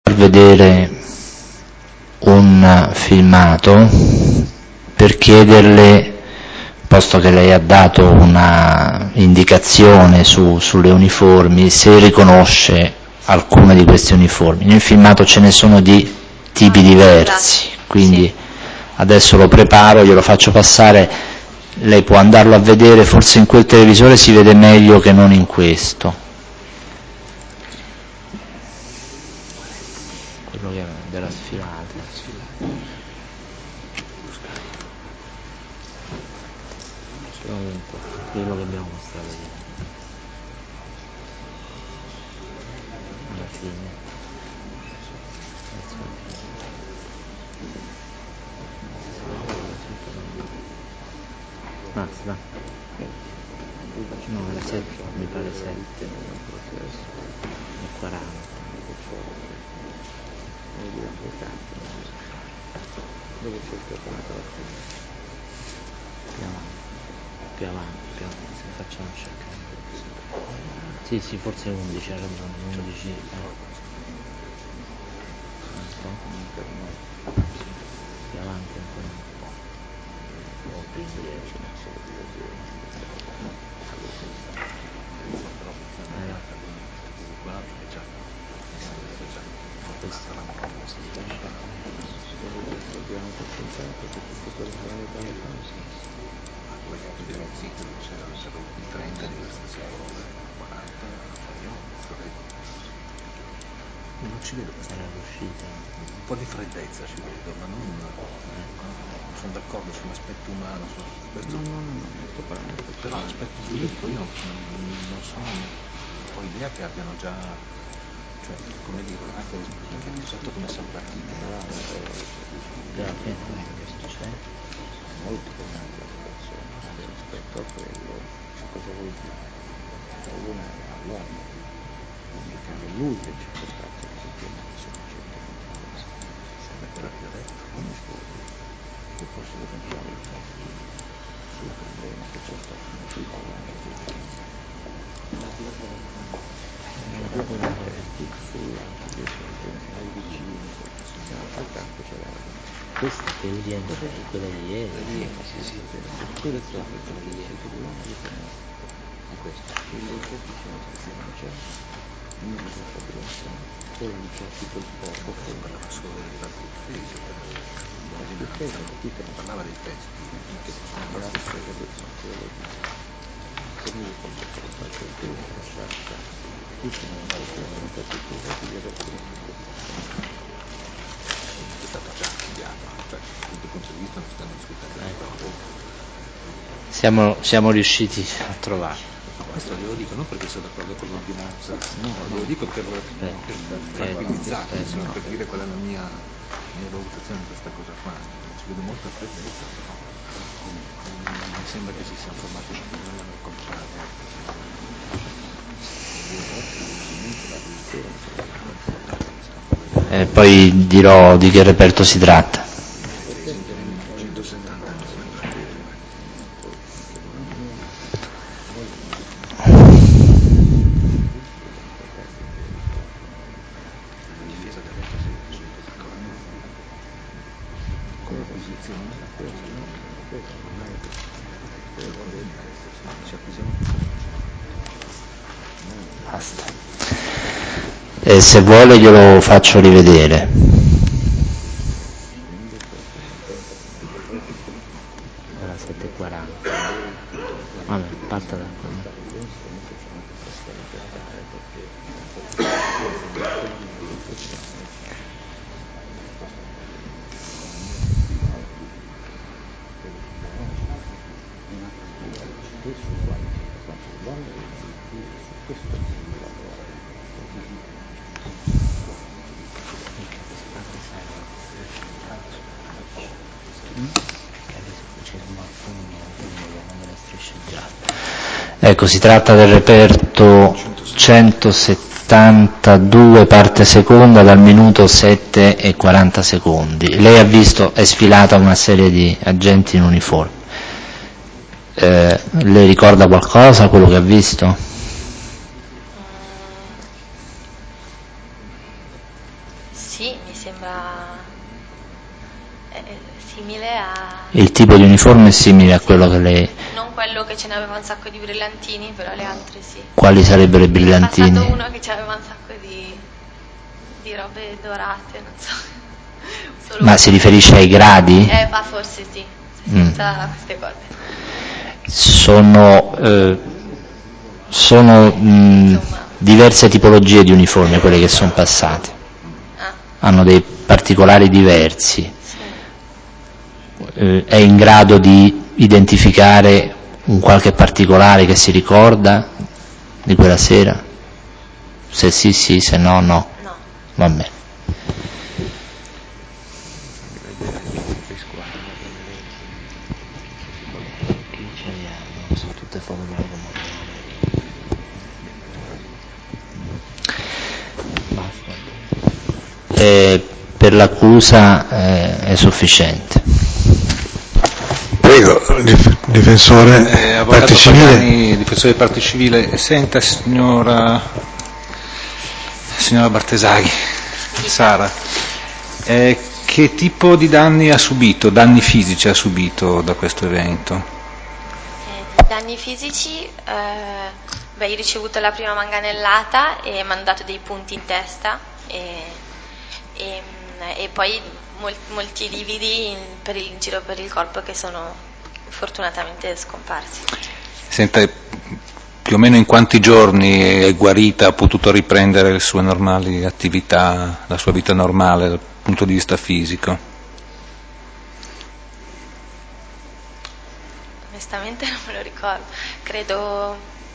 vedere un filmato per chiederle, posto che lei ha dato una indicazione sulle uniformi, se riconosce alcune di queste uniformi. Nel filmato ce ne sono di tipi diversi, quindi adesso lo preparo, glielo faccio passare, lei può andarlo a vedere, forse in quel televisore si vede meglio che non in questo. Quello che della sfilata. Quello che abbiamo mostrato ieri. Alla fine. Basta. No, era 7, mi pare 7. E 40. Dove c'è il telefonato? Più avanti, se facciamo cercare. Sì, forse 11, ha ragione, 11. Più avanti ancora un po'. O più indietro, non so che dire. Questa è la nuova situazione. Abbiamo pensato che tutto quello che aveva dalle cose. Quello che abbiamo zitto non c'era 30 di questa seconda, 40, non ci vedo questa riuscita. Un po' di freddezza ci vedo, ma non sono d'accordo sull'aspetto umano, su questo. Però l'aspetto sviluppo io non sono, ho idea che abbiano già, cioè come dire, anche il fatto come siamo partiti. Alla fine questo c'è molto pesante la situazione rispetto a quello, cosa vuol dire? Una è all'uomo, è lui che ci ha portato a sentire sufficientemente questo. Come te l'ho detto? Come scusi? Che posso denunciare il fatto sul problema che c'è stato sul parlare di questa che udienza è quella di ieri? Sì, quella è stata quella di ieri. Di questo. Non c'è una responsabilità, solo un certo poco. Parlava solo del fatto fisico, parlava dei pezzi che sono è stato già studiato, cioè dal punto di vista non stiamo discutendo. Siamo riusciti a trovare. Questo glielo dico non perché sono d'accordo con l'ordinanza, no, glielo dico per tranquillizzarti, per dire qual è la mia valutazione di questa cosa qua. Ci vedo molta freddezza, però mi sembra che si sia formato una opinione al contrario. Poi dirò di che reperto si tratta. 170 anni. Basta. E se vuole glielo faccio rivedere. Era 7:40. Vabbè, parta da qua. Ecco, si tratta del reperto 172 parte seconda dal minuto 7 e 40 secondi. Lei ha visto, è sfilata una serie di agenti in uniforme. Le ricorda qualcosa quello che ha visto? Sì, mi sembra simile a... Il tipo di uniforme è simile a quello che lei... Non quello che ce n'aveva un sacco di brillantini, però le altre sì. Quali sarebbero i brillantini? Mi è passato uno che aveva un sacco di robe dorate, non so. Ma si riferisce ai gradi? Ma forse sì, senza queste cose. Sono diverse tipologie di uniformi quelle che sono passate. Hanno dei particolari diversi. È in grado di identificare un qualche particolare che si ricorda di quella sera? Se sì, sì, se no, no. No. Va bene. Sono tutte foto di per l'accusa è sufficiente. Prego, difensore parte civile. Pagani, difensore parte civile. Senta, signora Bartesaghi, Sara, che tipo di danni ha subito, danni fisici ha subito da questo evento? Danni fisici, io ho ricevuto la prima manganellata e mi hanno dato dei punti in testa e poi molti lividi in giro per il corpo che sono fortunatamente scomparsi. Senta, più o meno in quanti giorni è guarita, ha potuto riprendere le sue normali attività, la sua vita normale dal punto di vista fisico? Onestamente non me lo ricordo, credo,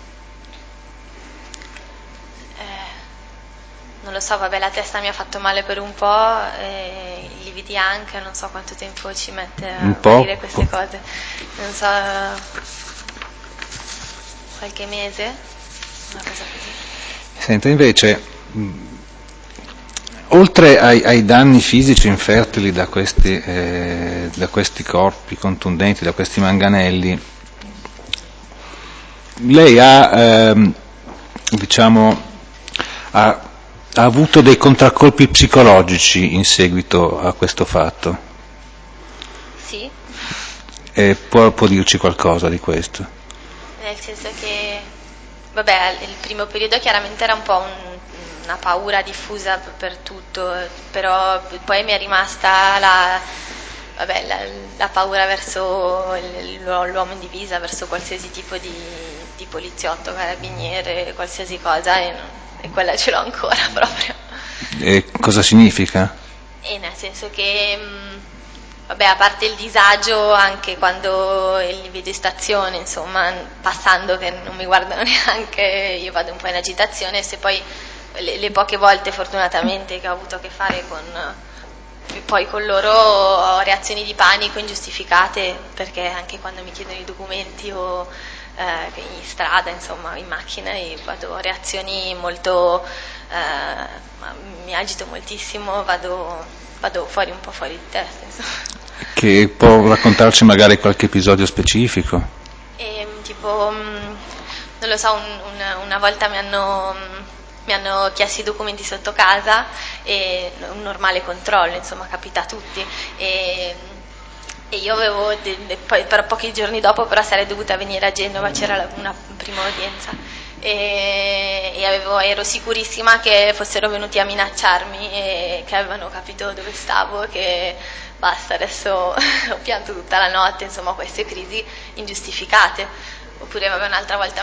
non lo so, vabbè, la testa mi ha fatto male per un po', i lividi anche, non so quanto tempo ci mette a guarire queste cose, non so, qualche mese, una cosa così. Senta, invece, oltre ai danni fisici infertili da questi corpi contundenti, da questi manganelli, lei ha avuto dei contraccolpi psicologici in seguito a questo fatto? Sì. Può dirci qualcosa di questo? Nel senso che, vabbè, il primo periodo chiaramente era un po' una paura diffusa per tutto, però poi mi è rimasta la paura verso l'uomo in divisa, verso qualsiasi tipo di poliziotto, carabiniere, qualsiasi cosa, e quella ce l'ho ancora proprio. E cosa significa? E nel senso che, vabbè, a parte il disagio, anche quando li vedo in stazione, insomma, passando che non mi guardano neanche, io vado un po' in agitazione, se poi le poche volte fortunatamente che ho avuto a che fare con loro ho reazioni di panico ingiustificate, perché anche quando mi chiedono i documenti o in strada, insomma, in macchina, ho reazioni molto, mi agito moltissimo, vado fuori un po' fuori di testa, insomma. Che può raccontarci magari qualche episodio specifico? Tipo, non lo so, una volta mi hanno chiesto i documenti sotto casa, e un normale controllo, insomma, capita a tutti, e io avevo, poi per pochi giorni dopo però sarei dovuta venire a Genova, c'era una prima udienza, e ero sicurissima che fossero venuti a minacciarmi e che avevano capito dove stavo, che basta, adesso ho pianto tutta la notte, insomma, queste crisi ingiustificate. Oppure, vabbè, un'altra volta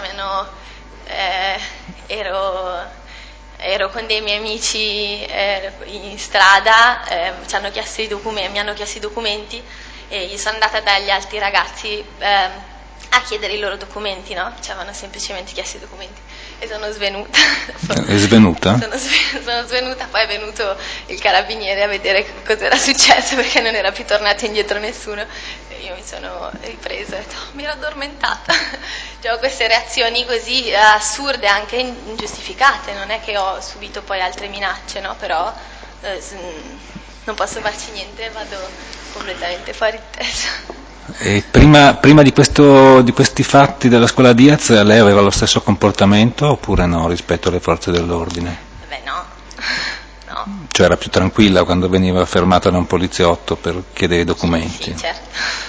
ero con dei miei amici in strada, mi hanno chiesto i documenti, e gli sono andata dagli altri ragazzi a chiedere i loro documenti, no? Ci avevano semplicemente chiesto i documenti e sono svenuta. È svenuta? Sono svenuta, poi è venuto il carabiniere a vedere cosa era successo, perché non era più tornato indietro nessuno, e io mi sono ripresa e ho detto, mi ero addormentata. Cioè, ho queste reazioni così assurde, anche ingiustificate, non è che ho subito poi altre minacce, no? Però non posso farci niente, vado completamente fuori di testa. E prima di questi fatti della scuola Diaz, lei aveva lo stesso comportamento oppure no rispetto alle forze dell'ordine? Beh, no, No. Cioè era più tranquilla quando veniva fermata da un poliziotto per chiedere i documenti? Sì, certo.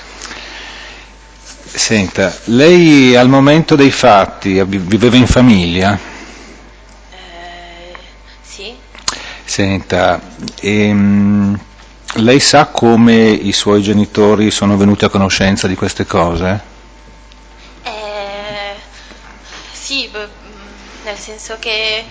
Senta, lei al momento dei fatti viveva in famiglia? Sì. Senta, lei sa come i suoi genitori sono venuti a conoscenza di queste cose? Sì, nel senso che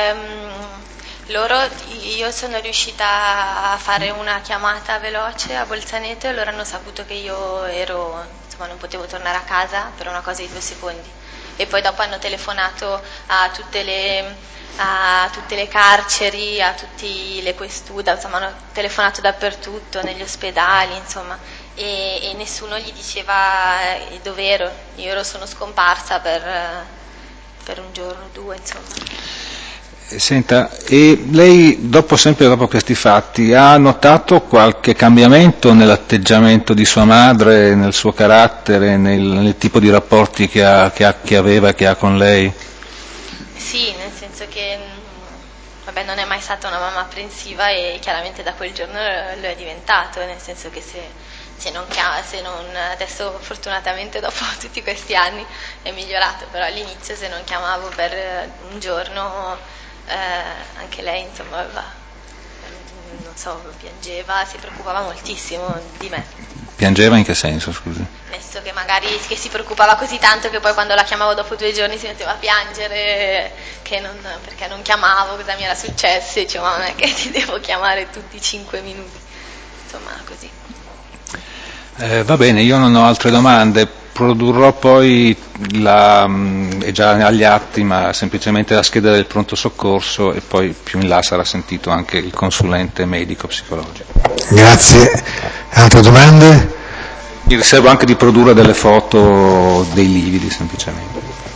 io sono riuscita a fare una chiamata veloce a Bolzaneto e loro hanno saputo che io non potevo tornare a casa per una cosa di 2 secondi. E poi dopo hanno telefonato a tutte le carceri, a tutte le questure, hanno telefonato dappertutto, negli ospedali, insomma, e nessuno gli diceva dove ero. Io sono scomparsa per un giorno o 2, insomma. Senta, e lei sempre dopo questi fatti ha notato qualche cambiamento nell'atteggiamento di sua madre, nel suo carattere, nel tipo di rapporti che aveva e che ha con lei? Sì, nel senso che non è mai stata una mamma apprensiva e chiaramente da quel giorno lo è diventato, nel senso che se non adesso fortunatamente dopo tutti questi anni è migliorato, però all'inizio se non chiamavo per un giorno anche lei insomma piangeva, si preoccupava moltissimo di me. Piangeva in che senso, scusi? Nel senso che magari si preoccupava così tanto che poi quando la chiamavo dopo 2 giorni si metteva a piangere perché non chiamavo, cosa mi era successo, e dicevo ma non è che ti devo chiamare tutti i 5 minuti, insomma così. Va bene, io non ho altre domande, produrrò poi è già agli atti, ma semplicemente la scheda del pronto soccorso e poi più in là sarà sentito anche il consulente medico-psicologico. Grazie. Altre domande? Mi riservo anche di produrre delle foto dei lividi semplicemente.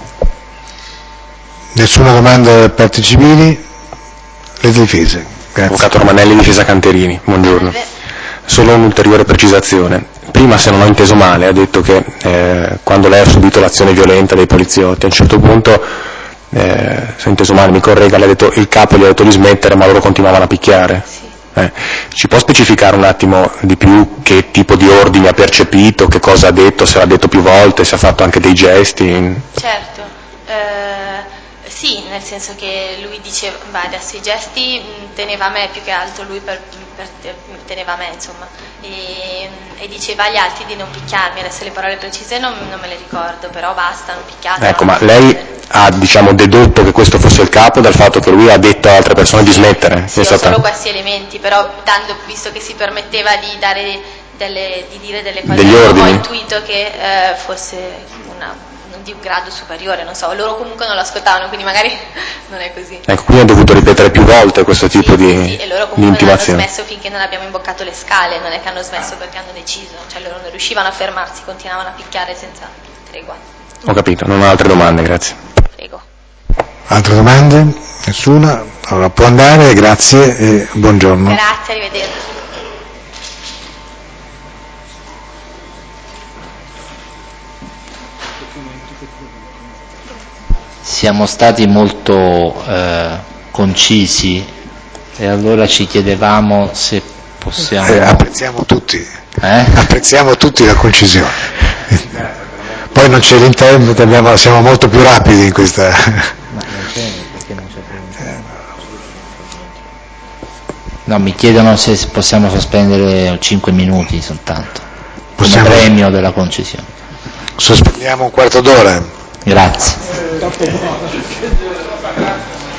Nessuna domanda da parti civili? Le difese. Grazie. Avvocato Romanelli, difesa Canterini, buongiorno. Solo un'ulteriore precisazione. Prima, se non ho inteso male, ha detto che quando lei ha subito l'azione violenta dei poliziotti, a un certo punto, se ho inteso male, mi corregga, lei ha detto il capo gli ha detto di smettere, ma loro continuavano a picchiare. Sì. Ci può specificare un attimo di più che tipo di ordini ha percepito, che cosa ha detto, se l'ha detto più volte, se ha fatto anche dei gesti? Certo, sì, nel senso che lui diceva, adesso i gesti teneva a me più che altro, lui teneva a me, insomma, e diceva agli altri di non picchiarmi, adesso le parole precise non me le ricordo, però basta, non picchiate. Ecco, ma lei ha dedotto che questo fosse il capo dal fatto che lui ha detto a altre persone di smettere? Sì, ho solo questi elementi, però visto che si permetteva di dire delle cose, degli ordini. Ho intuito che fosse di un grado superiore, non so, loro comunque non lo ascoltavano, quindi magari non è così. Ecco, quindi ha dovuto ripetere più volte questo tipo di e loro comunque intimazione. Non hanno smesso finché non abbiamo imboccato le scale, non è che hanno smesso perché hanno deciso, cioè loro non riuscivano a fermarsi, continuavano a picchiare senza tregua. Ho capito, non ho altre domande, grazie. Prego. Altre domande? Nessuna? Allora può andare, grazie e buongiorno. Grazie, arrivederci. Siamo stati molto concisi e allora ci chiedevamo se possiamo... apprezziamo tutti la concisione. Poi non c'è l'interno, siamo molto più rapidi in questa... No, mi chiedono se possiamo sospendere 5 minuti soltanto, come premio della concisione. Sospendiamo un quarto d'ora. Grazie.